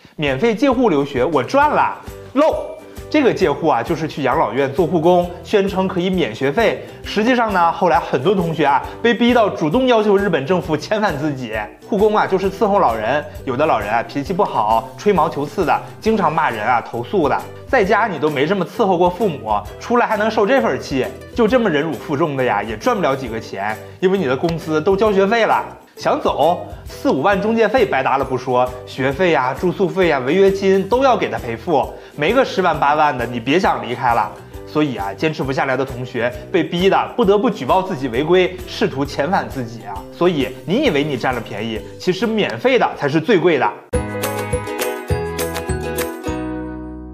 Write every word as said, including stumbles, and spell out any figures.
免费借户留学，我赚了，漏。这个借户啊，就是去养老院做护工，宣称可以免学费。实际上呢，后来很多同学啊被逼到主动要求日本政府遣返自己。护工啊就是伺候老人，有的老人啊脾气不好，吹毛求疵的，经常骂人啊投诉的。在家你都没这么伺候过父母，出来还能受这份气，就这么忍辱负重的呀，也赚不了几个钱，因为你的工资都交学费了。想走，四五万中介费白搭了不说，学费呀、住宿费呀、违约金都要给他赔付，没个十万八万的，你别想离开了。所以啊，坚持不下来的同学被逼的不得不举报自己违规，试图遣返自己啊。所以你以为你占了便宜，其实免费的才是最贵的。